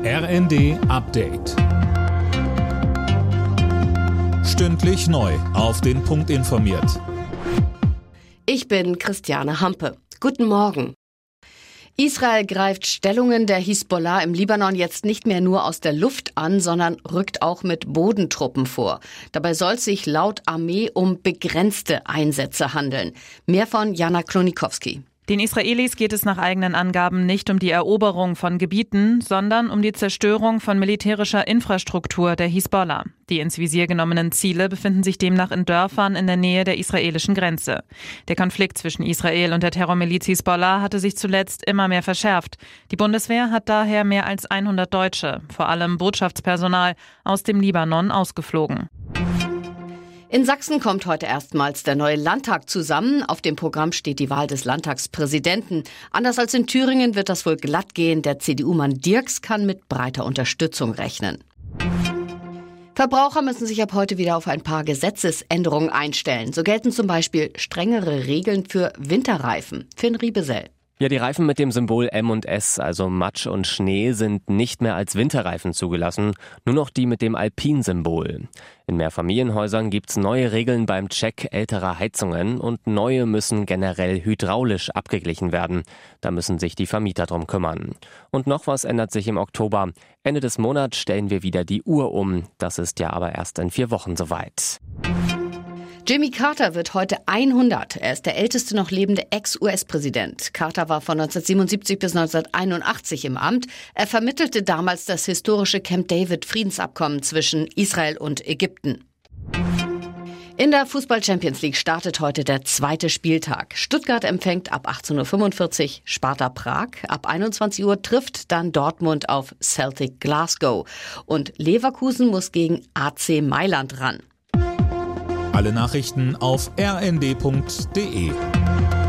RND Update. Stündlich neu auf den Punkt informiert. Ich bin Christiane Hampe. Guten Morgen. Israel greift Stellungen der Hisbollah im Libanon jetzt nicht mehr nur aus der Luft an, sondern rückt auch mit Bodentruppen vor. Dabei soll es sich laut Armee um begrenzte Einsätze handeln. Mehr von Jana Klonikowski. Den Israelis geht es nach eigenen Angaben nicht um die Eroberung von Gebieten, sondern um die Zerstörung von militärischer Infrastruktur der Hisbollah. Die ins Visier genommenen Ziele befinden sich demnach in Dörfern in der Nähe der israelischen Grenze. Der Konflikt zwischen Israel und der Terrormiliz Hisbollah hatte sich zuletzt immer mehr verschärft. Die Bundeswehr hat daher mehr als 100 Deutsche, vor allem Botschaftspersonal, aus dem Libanon ausgeflogen. In Sachsen kommt heute erstmals der neue Landtag zusammen. Auf dem Programm steht die Wahl des Landtagspräsidenten. Anders als in Thüringen wird das wohl glatt gehen. Der CDU-Mann Dirks kann mit breiter Unterstützung rechnen. Verbraucher müssen sich ab heute wieder auf ein paar Gesetzesänderungen einstellen. So gelten zum Beispiel strengere Regeln für Winterreifen. Finn Riebesell. Ja, die Reifen mit dem Symbol M und S, also Matsch und Schnee, sind nicht mehr als Winterreifen zugelassen, nur noch die mit dem Alpin-Symbol. In Mehrfamilienhäusern gibt's neue Regeln beim Check älterer Heizungen und neue müssen generell hydraulisch abgeglichen werden. Da müssen sich die Vermieter drum kümmern. Und noch was ändert sich im Oktober. Ende des Monats stellen wir wieder die Uhr um. Das ist ja aber erst in 4 Wochen soweit. Jimmy Carter wird heute 100. Er ist der älteste noch lebende Ex-US-Präsident. Carter war von 1977 bis 1981 im Amt. Er vermittelte damals das historische Camp David-Friedensabkommen zwischen Israel und Ägypten. In der Fußball-Champions League startet heute der 2. Spieltag. Stuttgart empfängt ab 18.45 Uhr Sparta Prag. Ab 21 Uhr trifft dann Dortmund auf Celtic Glasgow. Und Leverkusen muss gegen AC Mailand ran. Alle Nachrichten auf rnd.de.